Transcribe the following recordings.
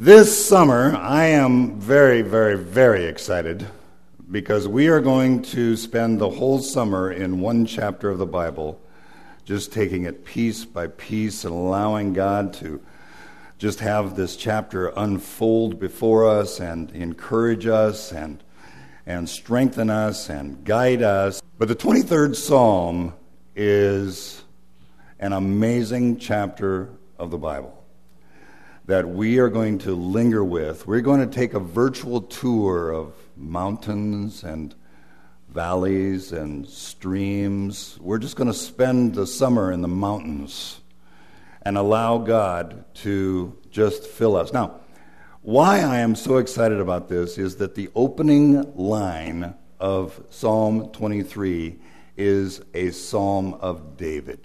This summer, I am very, very, very excited because we are going to spend the whole summer in one chapter of the Bible, just taking it piece by piece and allowing God to just have this chapter unfold before us and encourage us and strengthen us and guide us. But the 23rd Psalm is an amazing chapter of the Bible that we are going to linger with. We're going to take a virtual tour of mountains and valleys and streams. We're just going to spend the summer in the mountains and allow God to just fill us. Now, why I am so excited about this is that the opening line of Psalm 23 is a psalm of David.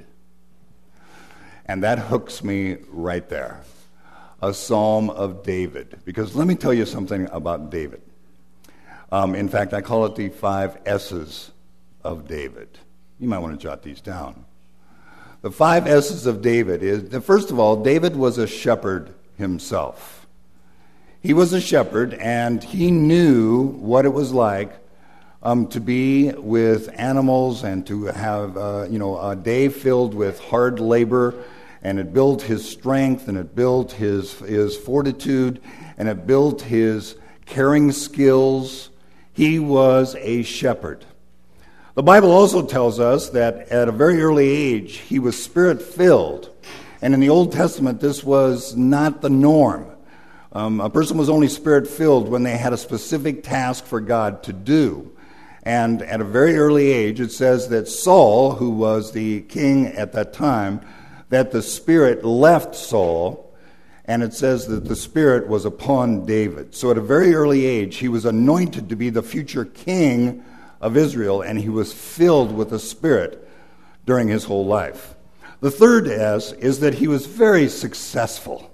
And that hooks me right there. A psalm of David. Because let me tell you something about David. In fact, I call it the 5 S's of David. You might want to jot these down. The 5 S's of David is, that first of all, David was a shepherd himself. He was a shepherd, and he knew what it was like to be with animals and to have a day filled with hard labor. And it built his strength, and it built his fortitude, and it built his caring skills. He was a shepherd. The Bible also tells us that at a very early age, he was spirit-filled. And in the Old Testament, this was not the norm. A person was only spirit-filled when they had a specific task for God to do. And at a very early age, it says that Saul, who was the king at that time, that the Spirit left Saul, and it says that the Spirit was upon David. So at a very early age, he was anointed to be the future king of Israel, and he was filled with the Spirit during his whole life. The third S is that he was very successful.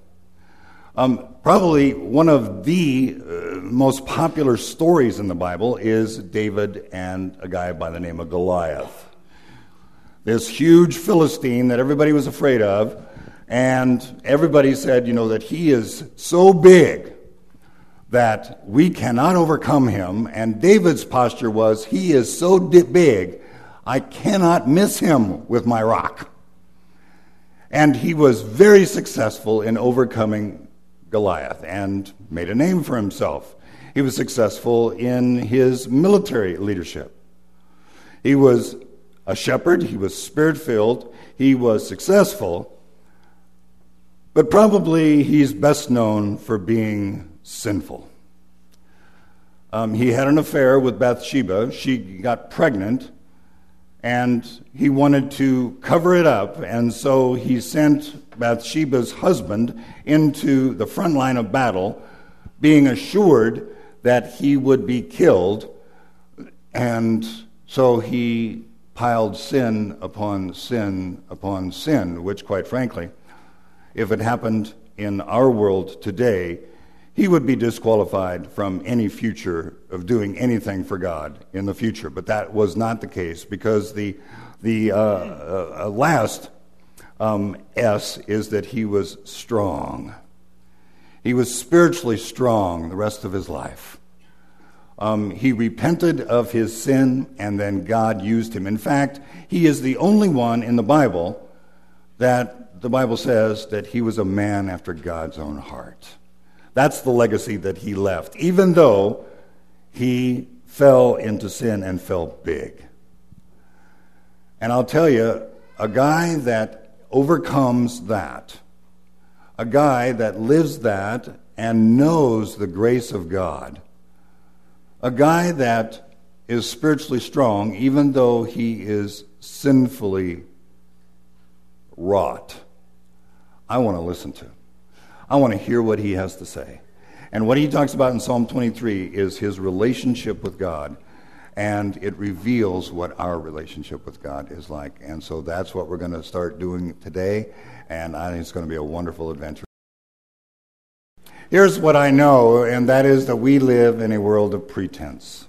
Probably one of the most popular stories in the Bible is David and a guy by the name of Goliath. This huge Philistine that everybody was afraid of, and everybody said, that he is so big that we cannot overcome him. And David's posture was, he is so big, I cannot miss him with my rock. And he was very successful in overcoming Goliath and made a name for himself. He was successful in his military leadership. He was a shepherd, he was spirit-filled, he was successful, but probably he's best known for being sinful. He had an affair with Bathsheba. She got pregnant, and he wanted to cover it up, and so he sent Bathsheba's husband into the front line of battle, being assured that he would be killed, and so he piled sin upon sin upon sin, which, quite frankly, if it happened in our world today, he would be disqualified from any future of doing anything for God in the future. But that was not the case, because the last S is that he was strong. He was spiritually strong the rest of his life. He repented of his sin, and then God used him. In fact, he is the only one in the Bible that the Bible says that he was a man after God's own heart. That's the legacy that he left, even though he fell into sin and fell big. And I'll tell you, a guy that overcomes that, a guy that lives that and knows the grace of God, a guy that is spiritually strong, even though he is sinfully wrought, I want to listen to. I want to hear what he has to say. And what he talks about in Psalm 23 is his relationship with God, and it reveals what our relationship with God is like. And so that's what we're going to start doing today, and I think it's going to be a wonderful adventure. Here's what I know, and that is that we live in a world of pretense.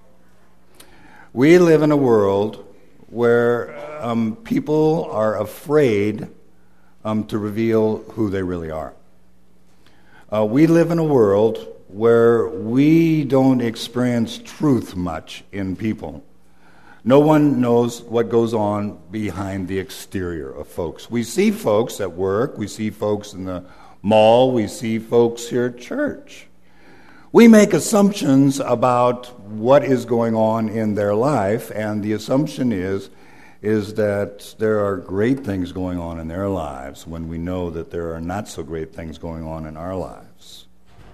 We live in a world where people are afraid to reveal who they really are. We live in a world where we don't experience truth much in people. No one knows what goes on behind the exterior of folks. We see folks at work, we see folks in the mall, we see folks here at church. We make assumptions about what is going on in their life, and the assumption is that there are great things going on in their lives when we know that there are not so great things going on in our lives.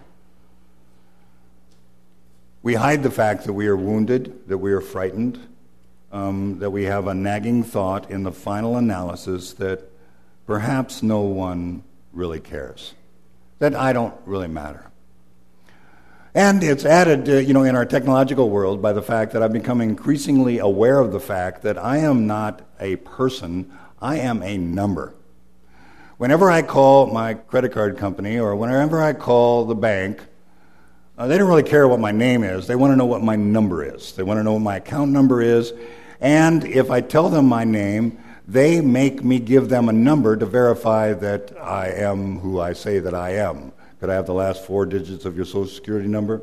We hide the fact that we are wounded, that we are frightened, that we have a nagging thought in the final analysis that perhaps no one really cares, that I don't really matter. And it's added, in our technological world by the fact that I've become increasingly aware of the fact that I am not a person, I am a number. Whenever I call my credit card company or whenever I call the bank, they don't really care what my name is. They want to know what my number is. They want to know what my account number is. And if I tell them my name, they make me give them a number to verify that I am who I say that I am. Could I have the last 4 digits of your Social Security number?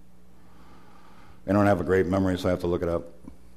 I don't have a great memory, so I have to look it up.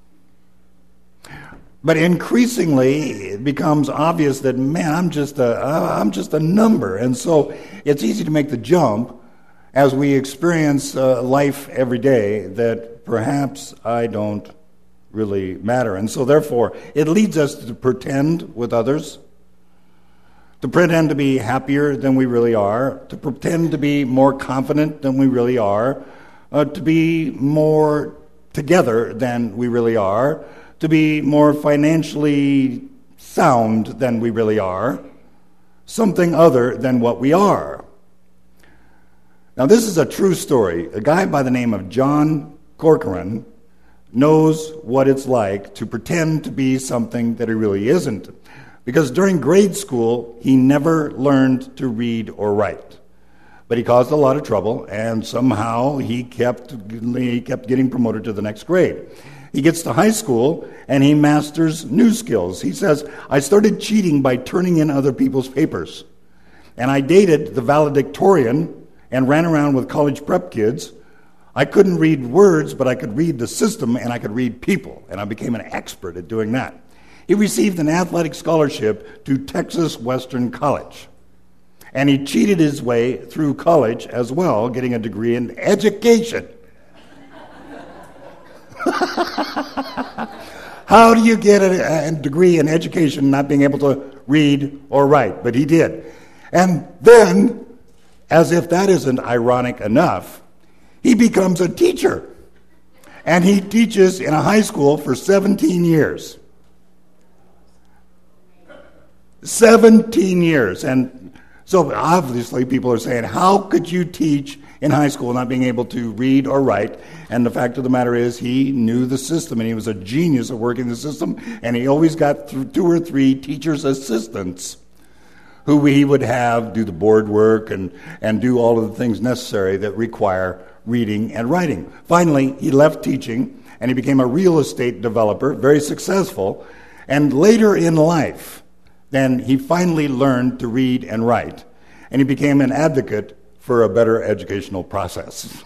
But increasingly, it becomes obvious that, man, I'm just a number. And so it's easy to make the jump as we experience life every day that perhaps I don't really matter. And so therefore, it leads us to pretend with others, to pretend to be happier than we really are, to pretend to be more confident than we really are, to be more together than we really are, to be more financially sound than we really are, something other than what we are. Now, this is a true story. A guy by the name of John Corcoran knows what it's like to pretend to be something that he really isn't. Because during grade school, he never learned to read or write. But he caused a lot of trouble, and somehow he kept getting promoted to the next grade. He gets to high school, and he masters new skills. He says, I started cheating by turning in other people's papers. And I dated the valedictorian and ran around with college prep kids. I couldn't read words, but I could read the system, and I could read people. And I became an expert at doing that. He received an athletic scholarship to Texas Western College. And he cheated his way through college as well, getting a degree in education. How do you get a degree in education not being able to read or write? But he did. And then, as if that isn't ironic enough, he becomes a teacher. And he teaches in a high school for 17 years. 17 years. And so obviously people are saying, how could you teach in high school not being able to read or write? And the fact of the matter is he knew the system, and he was a genius at working the system, and he always got 2 or 3 teacher's assistants who he would have do the board work and do all of the things necessary that require reading and writing. Finally, he left teaching, and he became a real estate developer, very successful, and later in life, then he finally learned to read and write, and he became an advocate for a better educational process.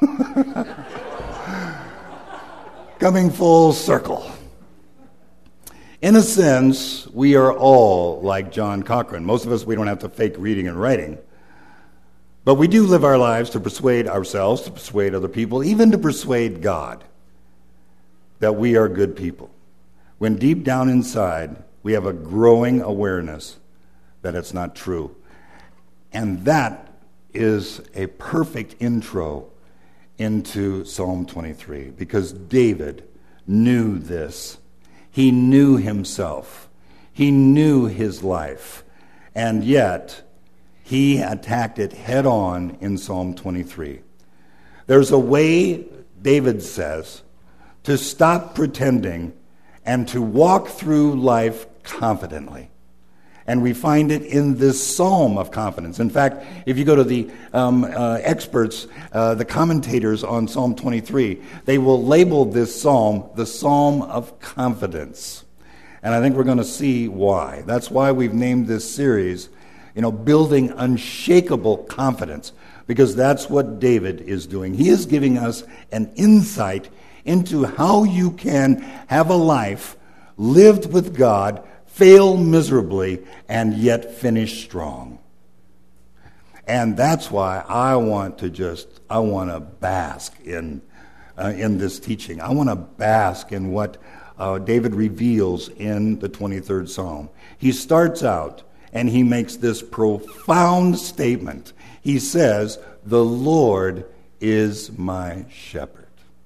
Coming full circle. In a sense, we are all like John Corcoran. Most of us, we don't have to fake reading and writing. But we do live our lives to persuade ourselves, to persuade other people, even to persuade God that we are good people. When deep down inside, we have a growing awareness that it's not true. And that is a perfect intro into Psalm 23, because David knew this. He knew himself. He knew his life. And yet, he attacked it head on in Psalm 23. There's a way, David says, to stop pretending and to walk through life confidently. And we find it in this psalm of confidence. In fact, if you go to the experts, the commentators on Psalm 23, they will label this psalm the Psalm of Confidence. And I think we're going to see why. That's why we've named this series, Building Unshakable Confidence. because that's what David is doing. He is giving us an insight into how you can have a life lived with God, fail miserably, and yet finish strong. And that's why I want to bask in this teaching. I want to bask in what David reveals in the 23rd Psalm. He starts out and he makes this profound statement. He says, "The Lord is my shepherd."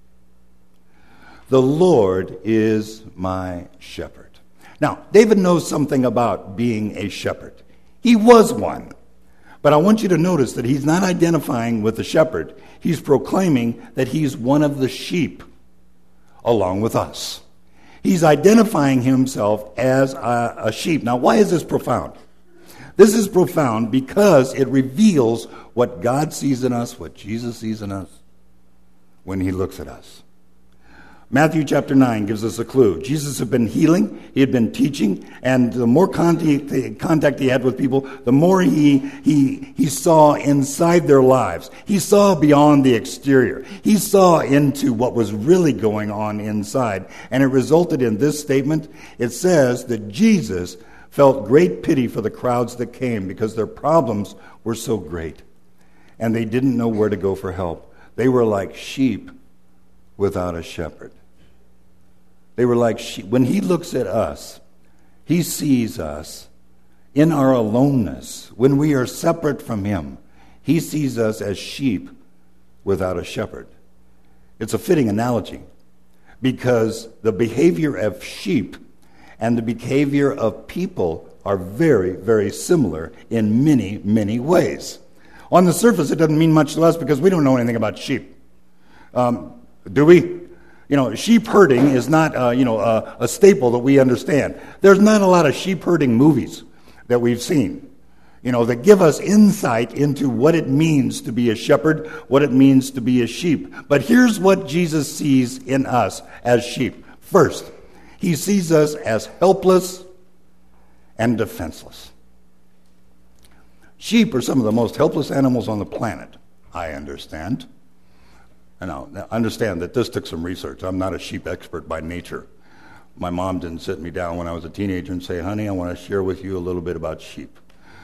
The Lord is my shepherd. Now, David knows something about being a shepherd. He was one. But I want you to notice that he's not identifying with the shepherd. He's proclaiming that he's one of the sheep along with us. He's identifying himself as a sheep. Now, why is this profound? This is profound because it reveals what God sees in us, what Jesus sees in us when he looks at us. Matthew chapter 9 gives us a clue. Jesus had been healing, he had been teaching, and the more contact he had with people, the more he saw inside their lives. He saw beyond the exterior. He saw into what was really going on inside. And it resulted in this statement. It says that Jesus felt great pity for the crowds that came because their problems were so great. And they didn't know where to go for help. They were like sheep without a shepherd. They were like sheep. When he looks at us, he sees us in our aloneness. When we are separate from him, he sees us as sheep without a shepherd. It's a fitting analogy because the behavior of sheep and the behavior of people are very, very similar in many, many ways. On the surface, it doesn't mean much to us because we don't know anything about sheep. Do we? Sheep herding is not, a staple that we understand. There's not a lot of sheep herding movies that we've seen, that give us insight into what it means to be a shepherd, what it means to be a sheep. But here's what Jesus sees in us as sheep. First, he sees us as helpless and defenseless. Sheep are some of the most helpless animals on the planet, I understand. Now, understand that this took some research. I'm not a sheep expert by nature. My mom didn't sit me down when I was a teenager and say, "Honey, I want to share with you a little bit about sheep."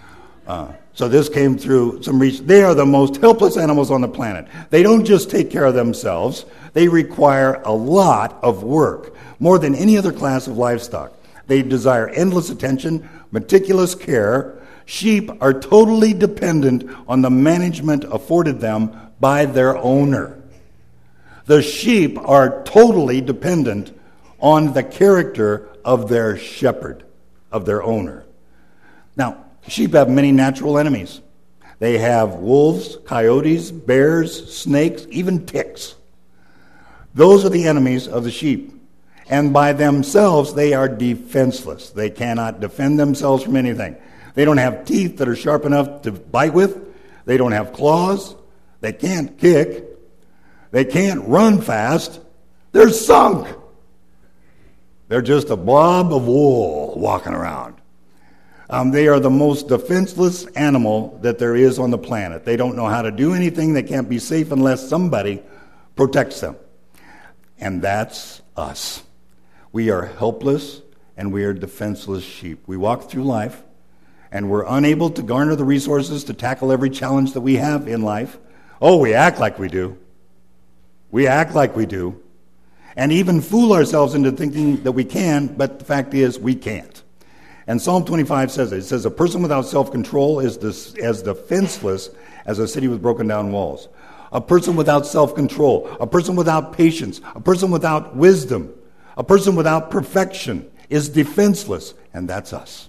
So this came through some research. They are the most helpless animals on the planet. They don't just take care of themselves. They require a lot of work, more than any other class of livestock. They desire endless attention, meticulous care. Sheep are totally dependent on the management afforded them by their owner. The sheep are totally dependent on the character of their shepherd, of their owner. Now, sheep have many natural enemies. They have wolves, coyotes, bears, snakes, even ticks. Those are the enemies of the sheep. And by themselves, they are defenseless. They cannot defend themselves from anything. They don't have teeth that are sharp enough to bite with. They don't have claws. They can't kick. They can't run fast. They're sunk. They're just a blob of wool walking around. They are the most defenseless animal that there is on the planet. They don't know how to do anything. They can't be safe unless somebody protects them. And that's us. We are helpless and we are defenseless sheep. We walk through life and we're unable to garner the resources to tackle every challenge that we have in life. Oh, we act like we do. We act like we do. And even fool ourselves into thinking that we can, but the fact is we can't. And Psalm 25 says it. It says, "A person without self-control is as defenseless as a city with broken down walls." A person without self-control, a person without patience, a person without wisdom, a person without perfection is defenseless, and that's us.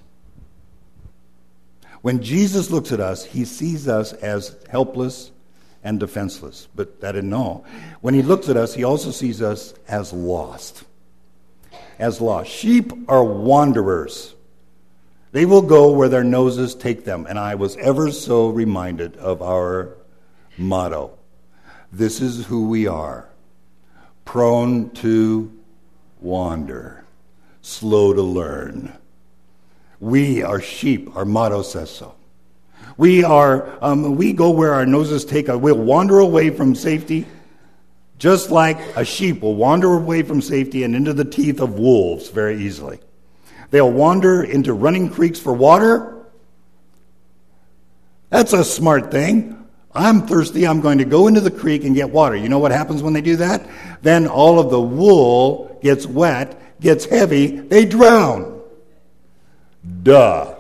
When Jesus looks at us, he sees us as helpless and defenseless. But that didn't know. When he looks at us, he also sees us as lost. As lost. Sheep are wanderers. They will go where their noses take them. And I was ever so reminded of our motto. This is who we are. Prone to wander. Slow to learn. We are sheep. Our motto says so. We go where our noses take us. We'll wander away from safety, just like a sheep will wander away from safety and into the teeth of wolves very easily. They'll wander into running creeks for water. That's a smart thing. I'm thirsty, I'm going to go into the creek and get water. You know what happens when they do that? Then all of the wool gets wet, gets heavy, they drown. Duh.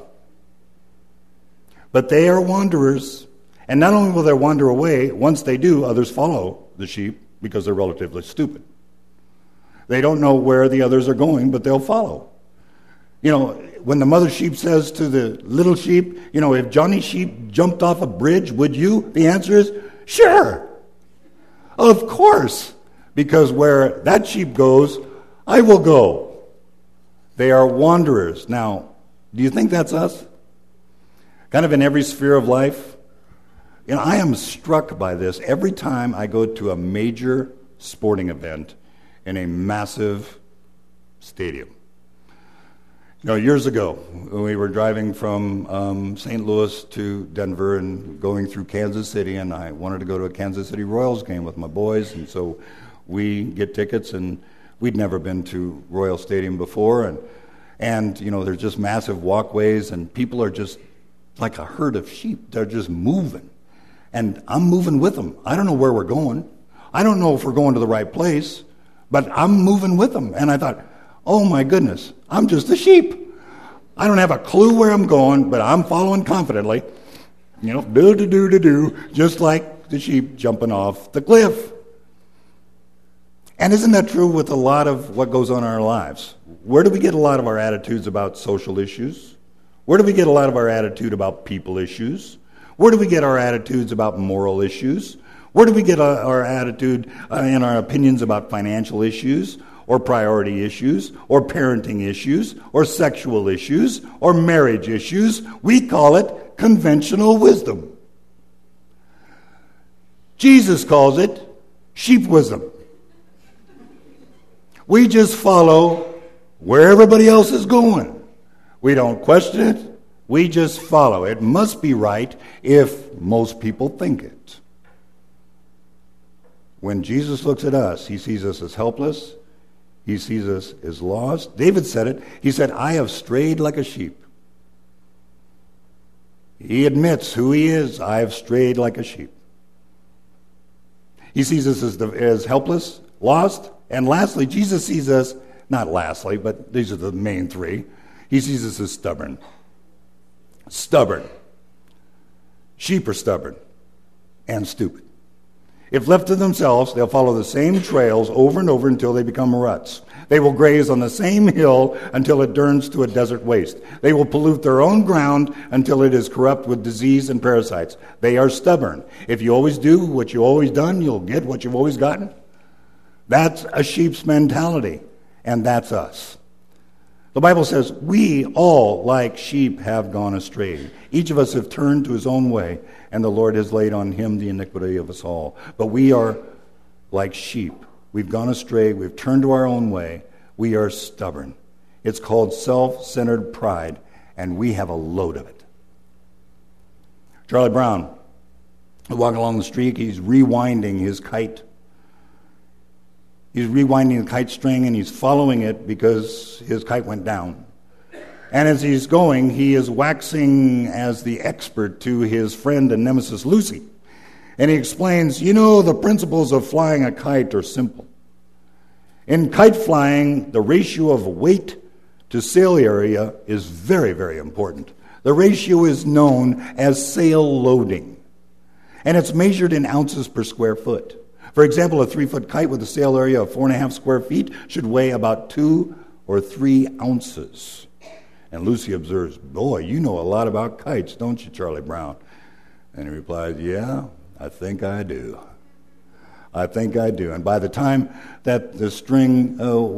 But they are wanderers. And not only will they wander away, once they do, others follow the sheep because they're relatively stupid. They don't know where the others are going, but they'll follow. You know, when the mother sheep says to the little sheep, you know, if Johnny Sheep jumped off a bridge, would you? The answer is, sure. Of course. Because where that sheep goes, I will go. They are wanderers. Now, do you think that's us? Kind of in every sphere of life? You know, I am struck by this every time I go to a major sporting event in a massive stadium. You know, years ago, we were driving from St. Louis to Denver and going through Kansas City, and I wanted to go to a Kansas City Royals game with my boys, and so we get tickets, and we'd never been to Royal Stadium before, and you know, there's just massive walkways, and people are just like a herd of sheep. They're just moving, and I'm moving with them. I don't know where we're going. I don't know if we're going to the right place, but I'm moving with them, and I thought, oh my goodness, I'm just a sheep. I don't have a clue where I'm going, but I'm following confidently. You know, do, just like the sheep jumping off the cliff. And isn't that true with a lot of what goes on in our lives? Where do we get a lot of our attitudes about social issues? Where do we get a lot of our attitude about people issues? Where do we get our attitudes about moral issues? Where do we get our attitude and our opinions about financial issues, or priority issues, or parenting issues, or sexual issues, or marriage issues? We call it conventional wisdom. Jesus calls it sheep wisdom. We just follow where everybody else is going. We don't question it. We just follow. It must be right if most people think it. When Jesus looks at us, he sees us as helpless. He sees us as lost. David said it. He said, I have strayed like a sheep. He admits who he is. I have strayed like a sheep. He sees us as helpless, lost, and lastly, Jesus sees us, not lastly, but these are the main three. He sees us as stubborn. Stubborn. Sheep are stubborn and stupid. If left to themselves, they'll follow the same trails over and over until they become ruts. They will graze on the same hill until it turns to a desert waste. They will pollute their own ground until it is corrupt with disease and parasites. They are stubborn. If you always do what you've always done, you'll get what you've always gotten. That's a sheep's mentality, and that's us. The Bible says, we all, like sheep, have gone astray. Each of us have turned to his own way, and the Lord has laid on him the iniquity of us all. But we are like sheep. We've gone astray. We've turned to our own way. We are stubborn. It's called self-centered pride, and we have a load of it. Charlie Brown, walking along the street, he's rewinding his kite. He's rewinding the kite string, and he's following it because his kite went down. And as he's going, he is waxing as the expert to his friend and nemesis Lucy. And he explains, you know, the principles of flying a kite are simple. In kite flying, the ratio of weight to sail area is very, very important. The ratio is known as sail loading, and it's measured in ounces per square foot. For example, a 3-foot kite with a sail area of 4.5 square feet should weigh about 2 or 3 ounces. And Lucy observes, boy, you know a lot about kites, don't you, Charlie Brown? And he replies, yeah, I think I do. I think I do. And by the time that the string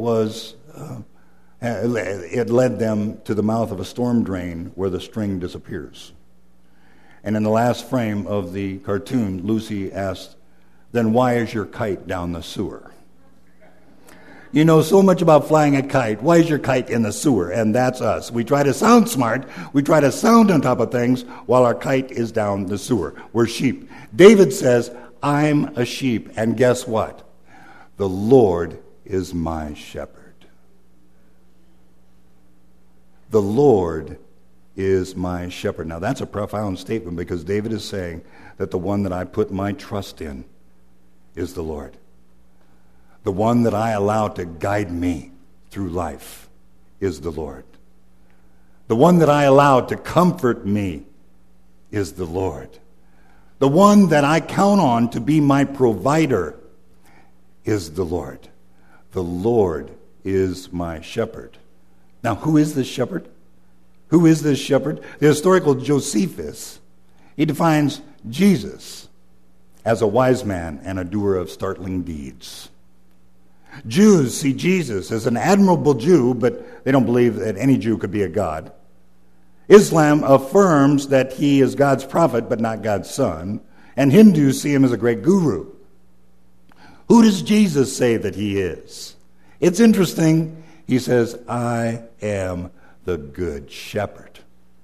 it led them to the mouth of a storm drain where the string disappears. And in the last frame of the cartoon, Lucy asked, then why is your kite down the sewer? You know so much about flying a kite. Why is your kite in the sewer? And that's us. We try to sound smart. We try to sound on top of things while our kite is down the sewer. We're sheep. David says, I'm a sheep. And guess what? The Lord is my shepherd. The Lord is my shepherd. Now that's a profound statement because David is saying that the one that I put my trust in is the Lord. The one that I allow to guide me through life is the Lord. The one that I allow to comfort me is the Lord. The one that I count on to be my provider is the Lord. The Lord is my shepherd. Now, who is this shepherd? Who is this shepherd? The historical Josephus, he defines Jesus as a wise man and a doer of startling deeds. Jews see Jesus as an admirable Jew, but they don't believe that any Jew could be a god. Islam affirms that he is God's prophet, but not God's son. And Hindus see him as a great guru. Who does Jesus say that he is? It's interesting. He says, I am the good shepherd.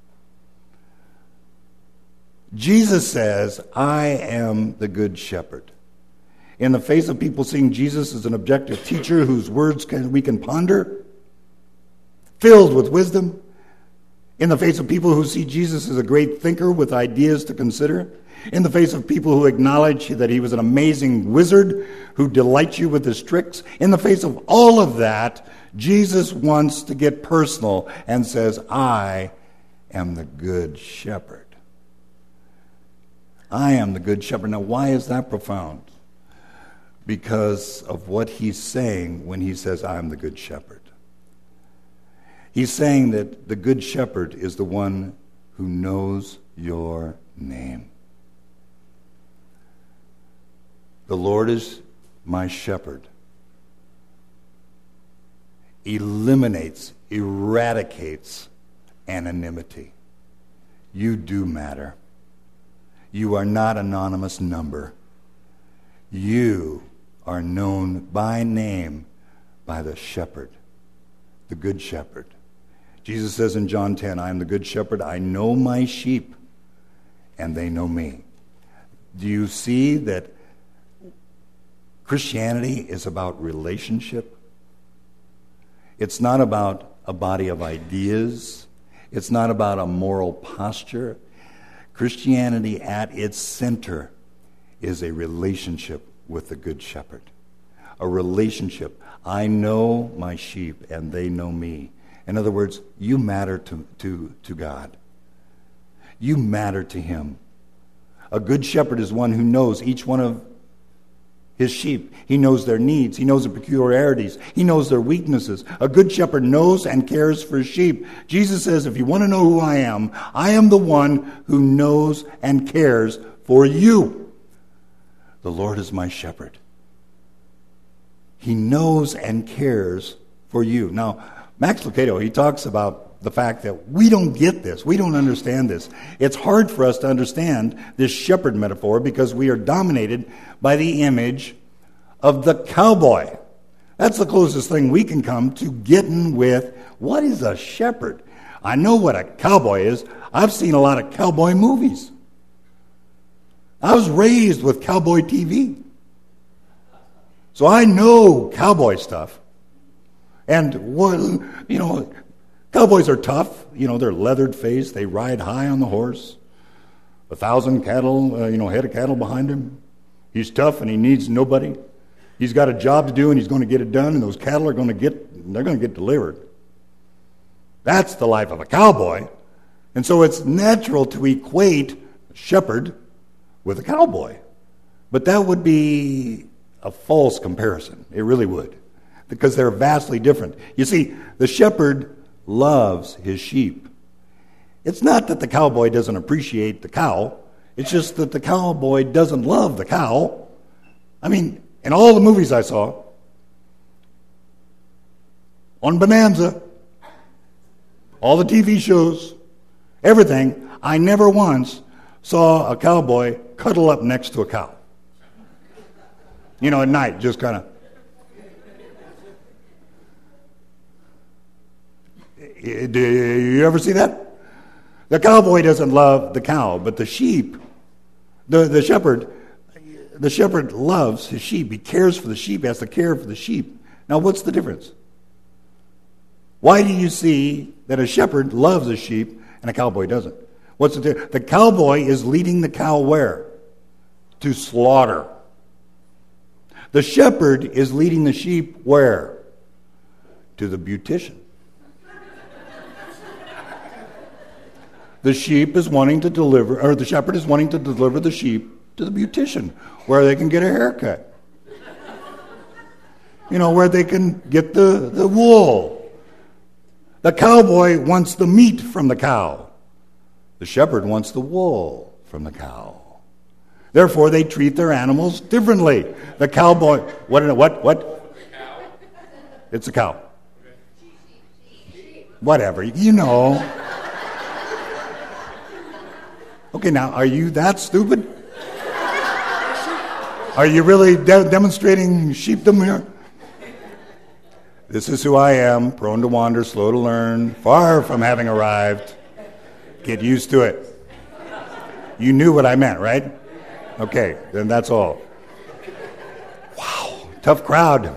Jesus says, I am the good shepherd. In the face of people seeing Jesus as an objective teacher whose words we can ponder, filled with wisdom, in the face of people who see Jesus as a great thinker with ideas to consider, in the face of people who acknowledge that he was an amazing wizard who delights you with his tricks, in the face of all of that, Jesus wants to get personal and says, I am the good shepherd. I am the good shepherd. Now, why is that profound? Because of what he's saying when he says, I am the good shepherd. He's saying that the good shepherd is the one who knows your name. The Lord is my shepherd. Eliminates, eradicates anonymity. You do matter. You are not an anonymous number. You are known by name by the shepherd, the good shepherd. Jesus says in John 10, I am the good shepherd. I know my sheep, and they know me. Do you see that Christianity is about relationship? It's not about a body of ideas. It's not about a moral posture. Christianity at its center is a relationship with the Good Shepherd. A relationship. I know my sheep and they know me. In other words, you matter to God. You matter to him. A good shepherd is one who knows each one of his sheep. He knows their needs. He knows their peculiarities. He knows their weaknesses. A good shepherd knows and cares for his sheep. Jesus says, if you want to know who I am the one who knows and cares for you. The Lord is my shepherd. He knows and cares for you. Now, Max Lucado, he talks about the fact that we don't get this. We don't understand this. It's hard for us to understand this shepherd metaphor because we are dominated by the image of the cowboy. That's the closest thing we can come to getting with what is a shepherd. I know what a cowboy is. I've seen a lot of cowboy movies. I was raised with cowboy TV. So I know cowboy stuff. And, cowboys are tough. They're leathered faced. They ride high on the horse. 1,000 cattle, head of cattle behind him. He's tough and he needs nobody. He's got a job to do and he's going to get it done. And those cattle are going to get delivered. That's the life of a cowboy. And so it's natural to equate a shepherd with a cowboy. But that would be a false comparison. It really would. Because they're vastly different. You see, the shepherd loves his sheep. It's not that the cowboy doesn't appreciate the cow. It's just that the cowboy doesn't love the cow. I mean, in all the movies I saw, on Bonanza, all the TV shows, everything, I never once saw a cowboy cuddle up next to a cow. At night, just kind of. Do you ever see that? The cowboy doesn't love the cow, but the sheep, the shepherd loves his sheep. He cares for the sheep, has to care for the sheep. Now, what's the difference? Why do you see that a shepherd loves a sheep and a cowboy doesn't? What's the difference? The cowboy is leading the cow where? To slaughter. The shepherd is leading the sheep where? To the beautician. The sheep is wanting to deliver, or the shepherd is wanting to deliver the sheep to the beautician, where they can get a haircut. Where they can get the wool. The cowboy wants the meat from the cow. The shepherd wants the wool from the cow. Therefore, they treat their animals differently. The cowboy, what? It's a cow. Whatever, Okay, now, are you that stupid? Are you really demonstrating sheepdom here? This is who I am, prone to wander, slow to learn, far from having arrived. Get used to it. You knew what I meant, right? Okay, then that's all. Wow, tough crowd.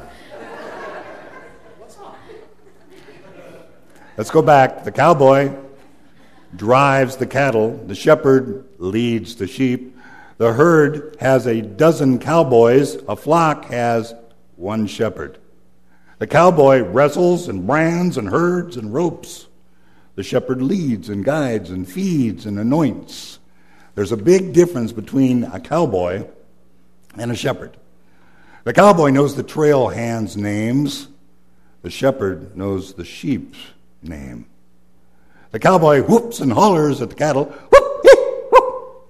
Let's go back. The cowboy drives the cattle. The shepherd leads the sheep. The herd has a dozen cowboys. A flock has one shepherd. The cowboy wrestles and brands and herds and ropes. The shepherd leads and guides and feeds and anoints. There's a big difference between a cowboy and a shepherd. The cowboy knows the trail hands' names. The shepherd knows the sheep's name. The cowboy whoops and hollers at the cattle. Whoop, hee, whoop.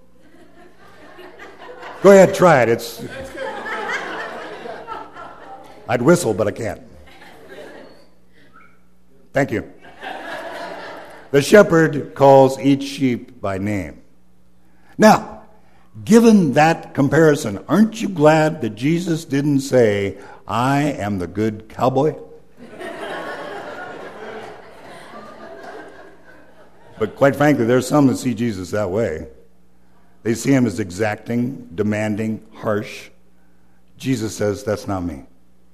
Go ahead, try it. I'd whistle, but I can't. Thank you. The shepherd calls each sheep by name. Now, given that comparison, aren't you glad that Jesus didn't say, I am the good cowboy? But quite frankly, there's some that see Jesus that way. They see him as exacting, demanding, harsh. Jesus says, that's not me.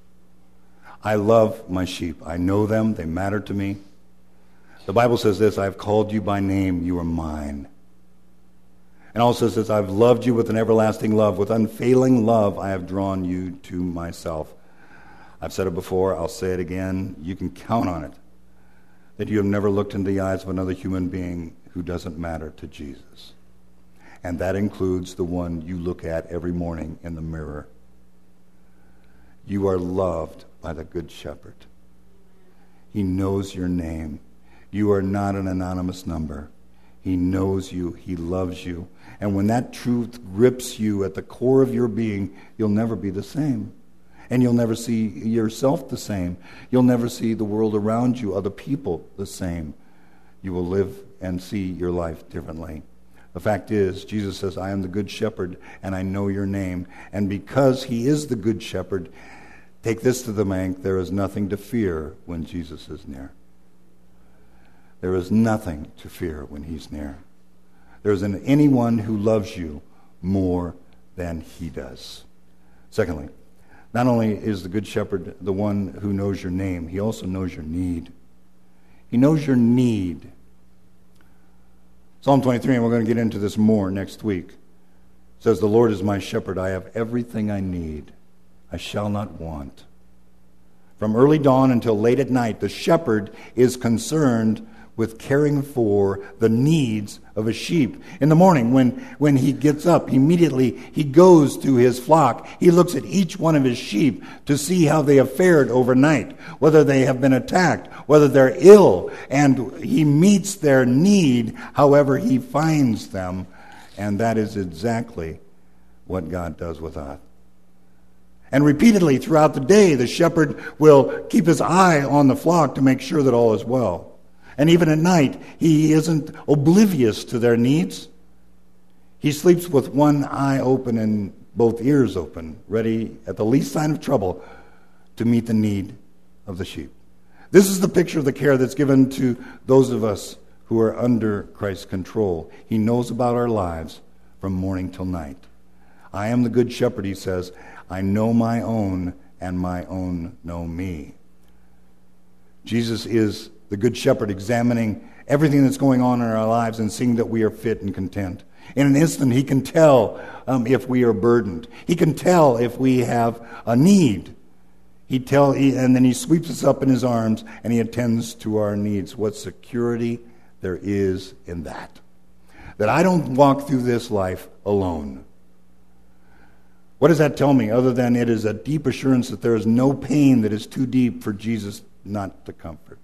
I love my sheep. I know them. They matter to me. The Bible says this, I've called you by name. You are mine. And also says, I've loved you with an everlasting love. With unfailing love, I have drawn you to myself. I've said it before. I'll say it again. You can count on it. That you have never looked into the eyes of another human being who doesn't matter to Jesus. And that includes the one you look at every morning in the mirror. You are loved by the Good Shepherd. He knows your name. You are not an anonymous number. He knows you. He loves you. And when that truth grips you at the core of your being, you'll never be the same. And you'll never see yourself the same. You'll never see the world around you, other people, the same. You will live and see your life differently. The fact is, Jesus says, I am the Good Shepherd, and I know your name. And because he is the Good Shepherd, take this to the bank, there is nothing to fear when Jesus is near. There is nothing to fear when he's near. There isn't anyone who loves you more than he does. Secondly, not only is the Good Shepherd the one who knows your name, he also knows your need. He knows your need. Psalm 23, and we're going to get into this more next week, says, the Lord is my shepherd. I have everything I need. I shall not want. From early dawn until late at night, the shepherd is concerned with caring for the needs of a sheep. In the morning, when he gets up, immediately he goes to his flock. He looks at each one of his sheep to see how they have fared overnight, whether they have been attacked, whether they're ill, and he meets their need however he finds them. And that is exactly what God does with us. And repeatedly throughout the day, the shepherd will keep his eye on the flock to make sure that all is well. And even at night, he isn't oblivious to their needs. He sleeps with one eye open and both ears open, ready at the least sign of trouble to meet the need of the sheep. This is the picture of the care that's given to those of us who are under Christ's control. He knows about our lives from morning till night. I am the good shepherd, he says. I know my own, and my own know me. Jesus is the good shepherd, examining everything that's going on in our lives and seeing that we are fit and content. In an instant, he can tell if we are burdened. He can tell if we have a need. And then he sweeps us up in his arms and he attends to our needs. What security there is in that. That I don't walk through this life alone. What does that tell me other than it is a deep assurance that there is no pain that is too deep for Jesus not to comfort?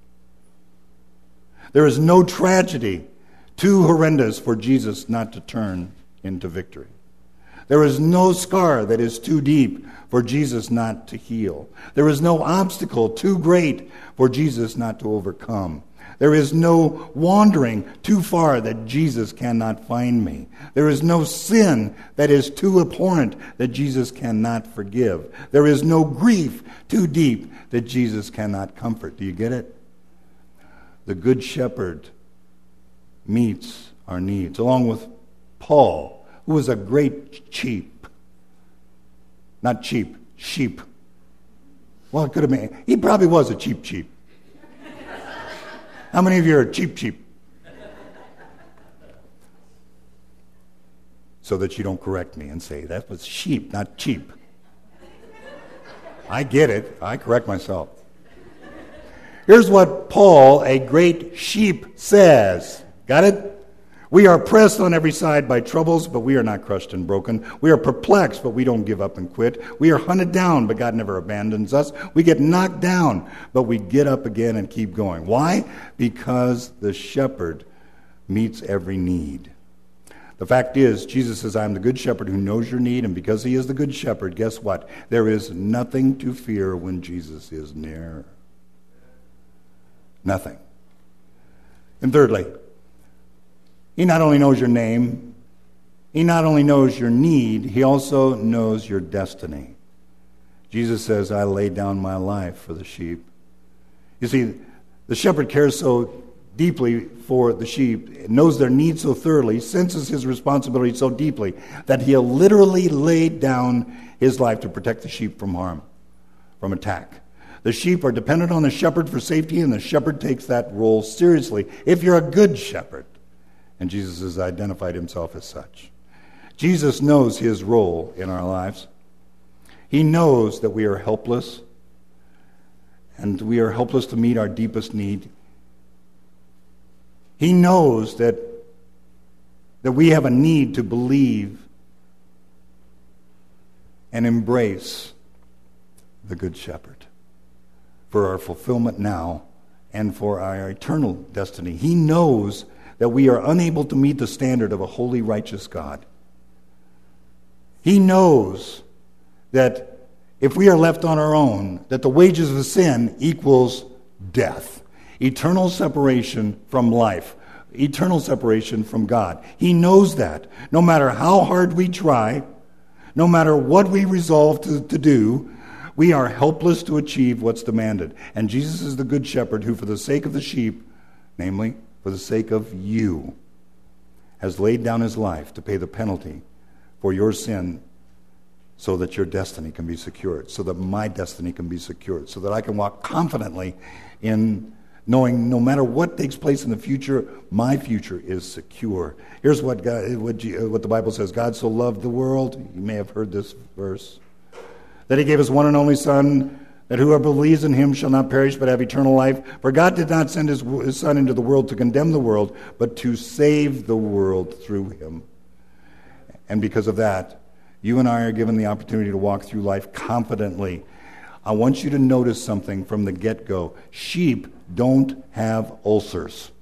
There is no tragedy too horrendous for Jesus not to turn into victory. There is no scar that is too deep for Jesus not to heal. There is no obstacle too great for Jesus not to overcome. There is no wandering too far that Jesus cannot find me. There is no sin that is too abhorrent that Jesus cannot forgive. There is no grief too deep that Jesus cannot comfort. Do you get it? The Good Shepherd meets our needs, along with Paul, who was a great sheep. Not cheap, sheep. Well, it could have been. He probably was a cheap sheep. How many of you are cheap? So that you don't correct me and say, that was sheep, not cheap. I get it. I correct myself. Here's what Paul, a great sheep, says. Got it? We are pressed on every side by troubles, but we are not crushed and broken. We are perplexed, but we don't give up and quit. We are hunted down, but God never abandons us. We get knocked down, but we get up again and keep going. Why? Because the shepherd meets every need. The fact is, Jesus says, I am the good shepherd who knows your need, and because he is the good shepherd, guess what? There is nothing to fear when Jesus is near. Nothing. And thirdly, he not only knows your name, he not only knows your need, he also knows your destiny. Jesus says, I lay down my life for the sheep. You see, the shepherd cares so deeply for the sheep, knows their needs so thoroughly, senses his responsibility so deeply, that he'll literally lay down his life to protect the sheep from harm, from attack. The sheep are dependent on the shepherd for safety, and the shepherd takes that role seriously. If you're a good shepherd, and Jesus has identified himself as such. Jesus knows his role in our lives. He knows that we are helpless, and we are helpless to meet our deepest need. He knows that we have a need to believe and embrace the Good Shepherd for our fulfillment now and for our eternal destiny. He knows that we are unable to meet the standard of a holy, righteous God. He knows that if we are left on our own, that the wages of sin equals death, eternal separation from life, eternal separation from God. He knows that. No matter how hard we try, no matter what we resolve to do, we are helpless to achieve what's demanded. And Jesus is the good shepherd who, for the sake of the sheep, namely, for the sake of you, has laid down his life to pay the penalty for your sin so that your destiny can be secured, so that my destiny can be secured, so that I can walk confidently in knowing no matter what takes place in the future, my future is secure. Here's what the Bible says. God so loved the world, you may have heard this verse, that he gave his one and only Son, that whoever believes in him shall not perish but have eternal life. For God did not send his Son into the world to condemn the world, but to save the world through him. And because of that, you and I are given the opportunity to walk through life confidently. I want you to notice something from the get-go. Sheep don't have ulcers.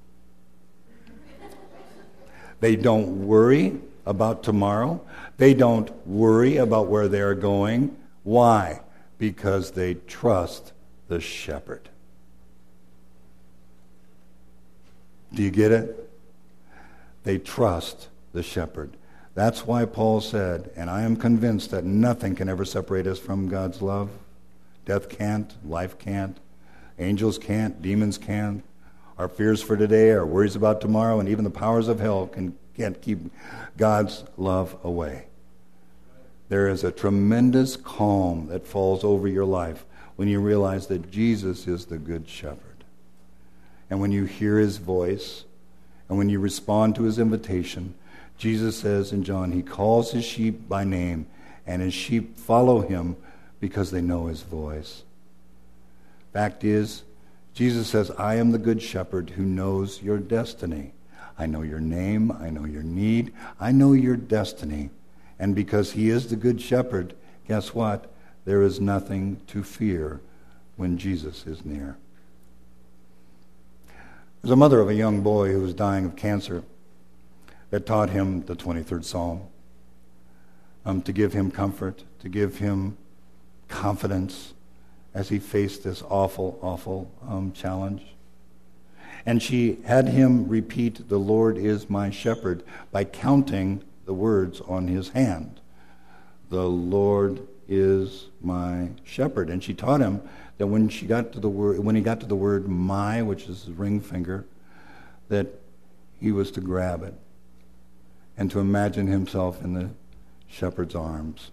They don't worry about tomorrow. They don't worry about where they're going. Why? Because they trust the shepherd. Do you get it? They trust the shepherd. That's why Paul said, and I am convinced that nothing can ever separate us from God's love. Death can't, life can't, Angels can't, demons can't. Our fears for today, our worries about tomorrow, and even the powers of hell can't keep God's love away. There is a tremendous calm that falls over your life when you realize that Jesus is the Good Shepherd. And when you hear his voice, and when you respond to his invitation, Jesus says in John, he calls his sheep by name, and his sheep follow him because they know his voice. Fact is, Jesus says, I am the Good Shepherd who knows your destiny. I know your name, I know your need, I know your destiny. And because he is the Good Shepherd, guess what? There is nothing to fear when Jesus is near. There's a mother of a young boy who was dying of cancer that taught him the 23rd Psalm to give him comfort, to give him confidence as he faced this awful challenge. And she had him repeat, the Lord is my shepherd, by counting the words on his hand. The Lord is my shepherd. And she taught him that when he got to the word my, which is his ring finger, that he was to grab it and to imagine himself in the shepherd's arms.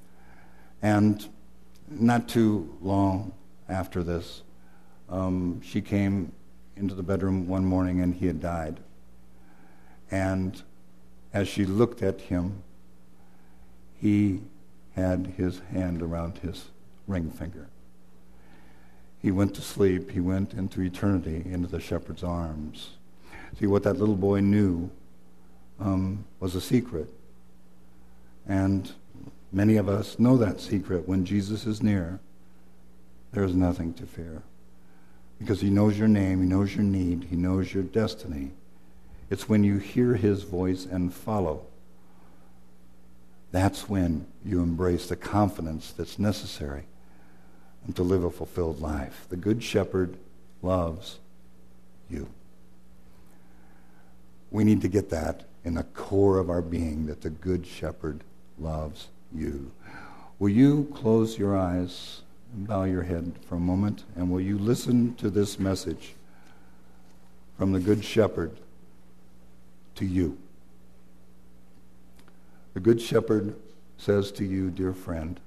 And not too long after this, she came into the bedroom one morning and he had died. And as she looked at him, he had his hand around his ring finger. He went to sleep. He went into eternity, into the shepherd's arms. See, what that little boy knew was a secret. And many of us know that secret. When Jesus is near, there is nothing to fear. Because he knows your name, he knows your need, he knows your destiny. It's when you hear his voice and follow. That's when you embrace the confidence that's necessary to live a fulfilled life. The Good Shepherd loves you. We need to get that in the core of our being, that the Good Shepherd loves you. Will you close your eyes and bow your head for a moment, and will you listen to this message from the Good Shepherd to you? The Good Shepherd says to you, dear friend,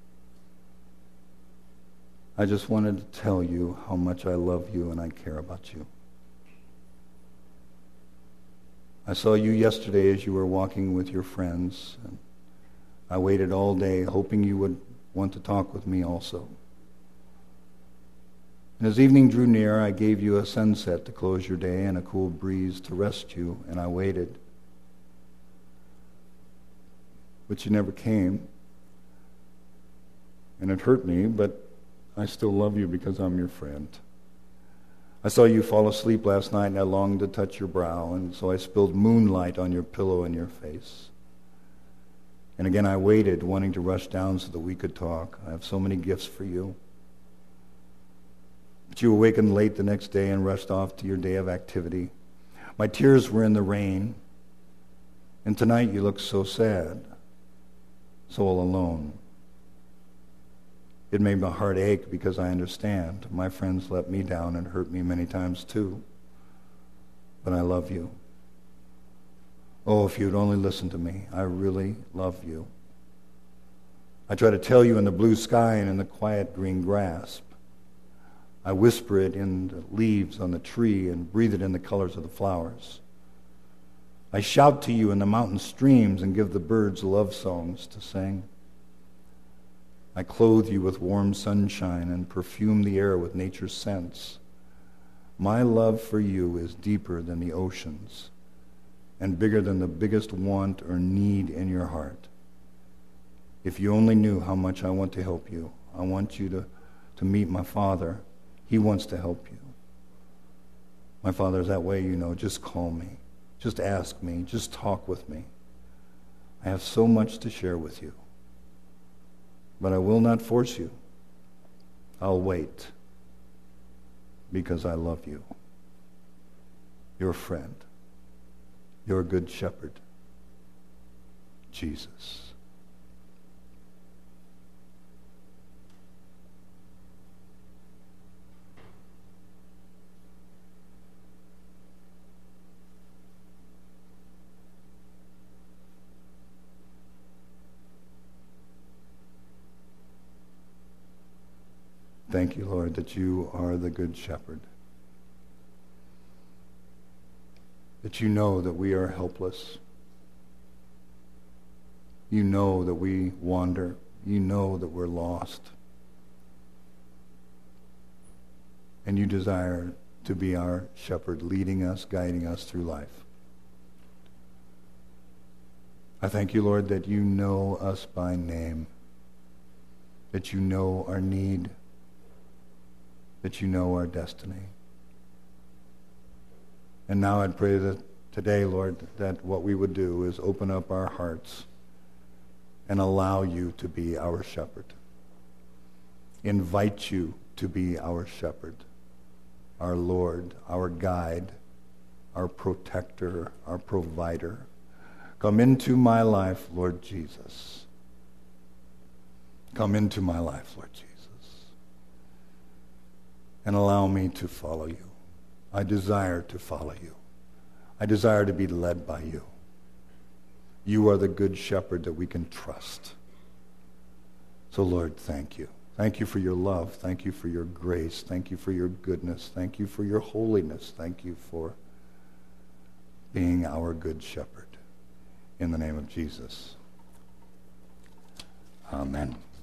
I just wanted to tell you how much I love you and I care about you. I saw you yesterday as you were walking with your friends, and I waited all day hoping you would want to talk with me also. And as evening drew near, I gave you a sunset to close your day and a cool breeze to rest you, and I waited. But you never came. And it hurt me, but I still love you because I'm your friend. I saw you fall asleep last night, and I longed to touch your brow, and so I spilled moonlight on your pillow and your face. And again I waited, wanting to rush down so that we could talk. I have so many gifts for you. But you awakened late the next day and rushed off to your day of activity. My tears were in the rain, and tonight you look so sad, so all alone. It made my heart ache because I understand. My friends let me down and hurt me many times too. But I love you. Oh, if you'd only listen to me. I really love you. I try to tell you in the blue sky and in the quiet green grass. I whisper it in the leaves on the tree and breathe it in the colors of the flowers. I shout to you in the mountain streams and give the birds love songs to sing. I clothe you with warm sunshine and perfume the air with nature's scents. My love for you is deeper than the oceans and bigger than the biggest want or need in your heart. If you only knew how much I want to help you. I want you to meet my Father. He wants to help you. My Father's that way, you know. Just call me. Just ask me. Just talk with me. I have so much to share with you. But I will not force you. I'll wait because I love you. Your friend, your Good Shepherd, Jesus. thank you, Lord, that you are the good shepherd. That you know that we are helpless. You know that we wander. You know that we're lost. And you desire to be our shepherd, leading us, guiding us through life. I thank you, Lord, that you know us by name, that you know our need, that you know our destiny. And now I'd pray that today, Lord, that what we would do is open up our hearts and allow you to be our shepherd. Invite you to be our shepherd, our Lord, our guide, our protector, our provider. Come into my life, Lord Jesus. Come into my life, Lord Jesus. And allow me to follow you. I desire to follow you. I desire to be led by you. You are the good shepherd that we can trust. So, Lord, thank you. Thank you for your love. Thank you for your grace. Thank you for your goodness. Thank you for your holiness. Thank you for being our good shepherd. In the name of Jesus. Amen.